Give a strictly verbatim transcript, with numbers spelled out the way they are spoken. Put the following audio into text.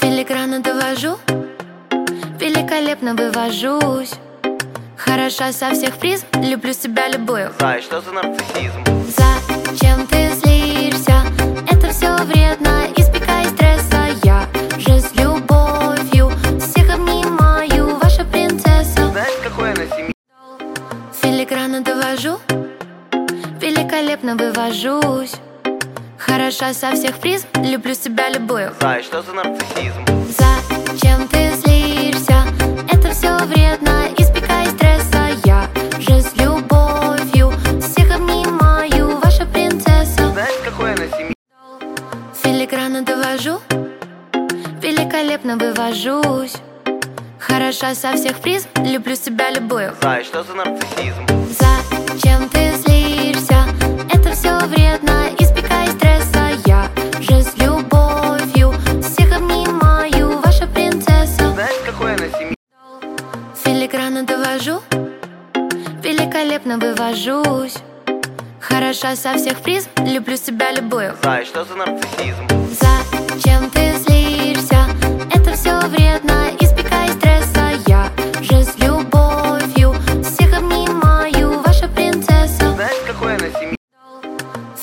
Филигранно довожу, великолепно вывожусь. Хороша со всех призм, люблю себя любую. Зай, что за нарциссизм? Зачем ты злишься? Это все вредно, избегай стресса. Я же с любовью всех обнимаю, ваша принцесса. Знаешь, какой она семьи? Филигранно довожу, великолепно вывожусь. Хороша со всех призм, люблю себя любую. Зай, что за нарциссизм? Зачем ты злишься? Это все вредно, избегай стресса. Я же с любовью всех обнимаю, ваша принцесса. Знаешь, какой она семьи? Филигранно довожу, великолепно вывожусь. Хороша со всех призм, люблю себя любую. Зай, что за нарциссизм? Зачем ты злишься? Это все вредно, избегай стресса. Я же с любовью всех обнимаю, ваша принцесса. Знаешь, какой она семьи? Филигранно довожу, великолепно вывожусь. Хороша со всех призм, люблю себя любую. Зай, что за нарциссизм? Зачем ты злишься? Это все вредно,